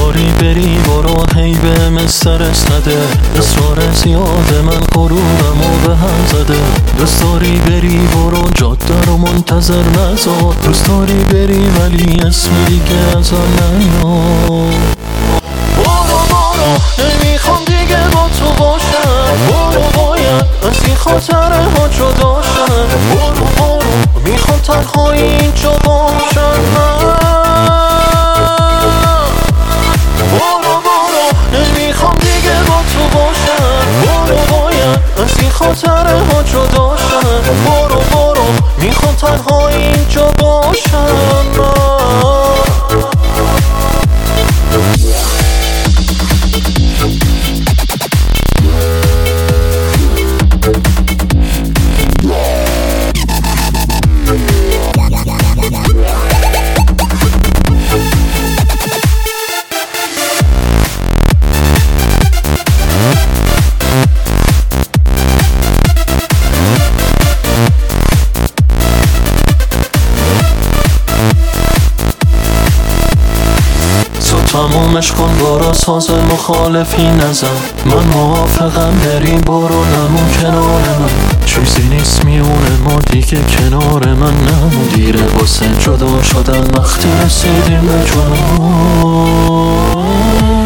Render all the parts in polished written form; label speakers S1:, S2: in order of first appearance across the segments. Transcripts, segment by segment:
S1: داری بری برو، هی بهم استرس نده. اصرار زیاد من غرورمو به هم زده. دوست داری بری برو، جاده رو منتظر نذار. دوست داری بری ولی اسم دیگه ازم نیار. برو نمیخوام دیگه با تو باشم. برو باید از این خاطره ها جدا شم. برو میخوام تنهایی اینجا باشم. برو نمیخوام دیگه با تو باشم. برو باید از این خاطره ها جدا شم. برو میخوام تنهایی اینجا باشم. تمومش کن برو، ساز مخالفی نزن. من موافقم بریم برو، نمون کنار من. چیزی نیست میونه ما دیگه کنار من نمون. دیره واسه جدا شدن وقتی رسیدیم به جنون.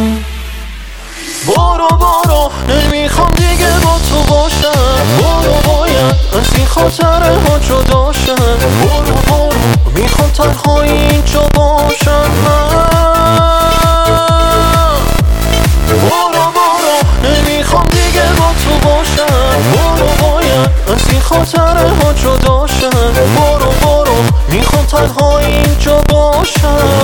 S1: برو نمیخوام دیگه با تو باشم. برو باید از این خاطره ها جدا شم. برو میخوام تنهایی اینجا باشم. نمیخوام دیگه با تو باشم. برو باید از این خاطره ها جدا شم. برو میخوام تنها اینجا باشم.